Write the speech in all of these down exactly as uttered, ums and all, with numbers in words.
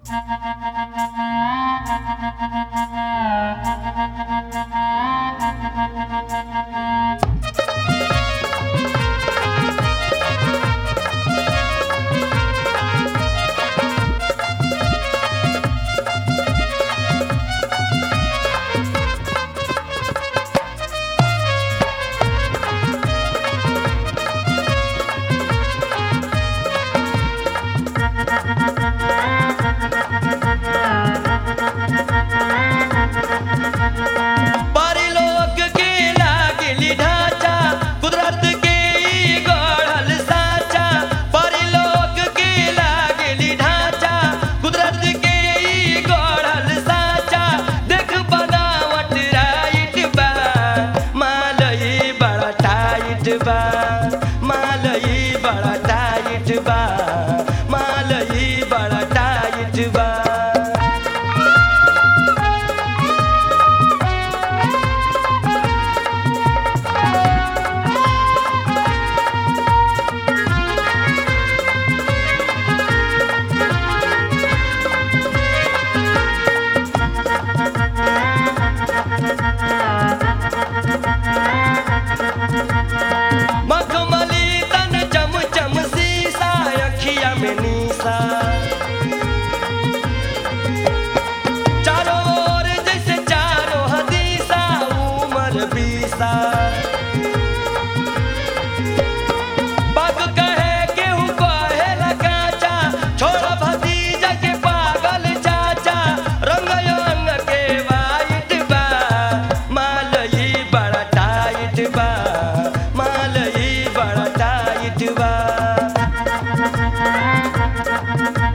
परिलोक के लागली ढांचा कुदरत के ई गढ़ल साचा परिलोक के लागली ढांचा कुदरत के ई गढ़ल साचा देख बनावट राइट बा मालई बड़ा टाइट बा मालई बड़ा टाइट बा मालई बड़ा टाइट बा मखमली तन चम चम शीशा अखिया में नीसा चारों ओर जैसे चारों हदीसा उमर बीसा पग कहे केहू कहे लगाचा छोरा भतीजा के पागल चाचा रंग अंग के वाइट बा मालई बड़ा टाइट बा मालई बड़ा टाइट बा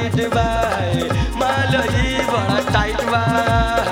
टाइट बा माल ई बड़ा टाइट बा